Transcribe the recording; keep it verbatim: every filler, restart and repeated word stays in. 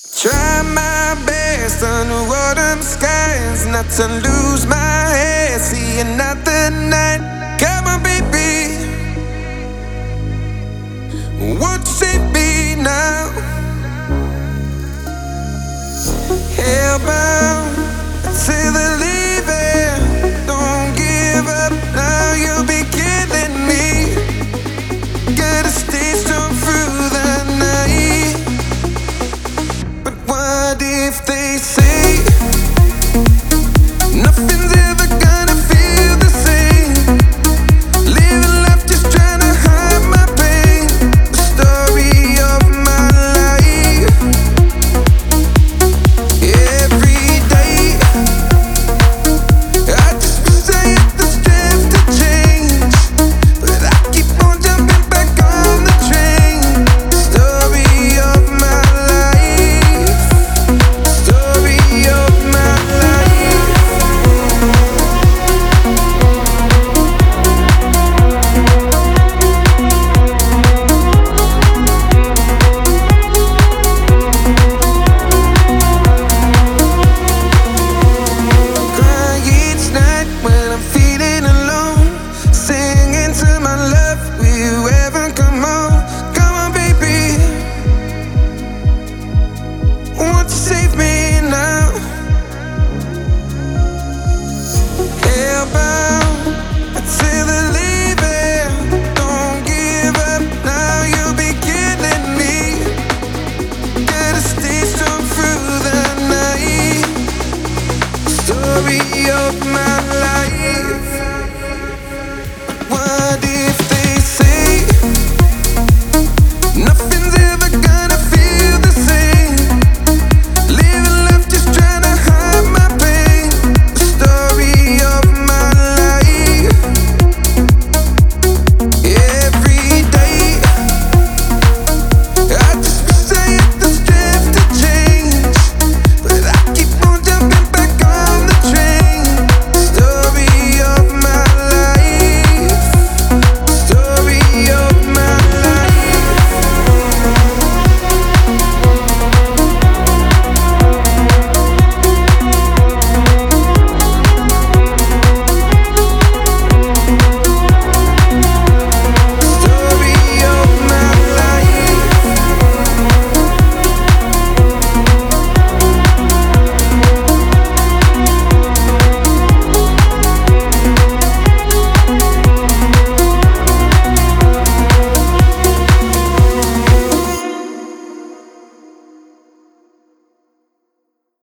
Try my best under autumn skies, not to lose my head, seeing out the night. Come on, baby, won't you save me now? Hellbound to the leaving, don't give up now, you'll be killing me. Gotta stay strong through the night. But what if they say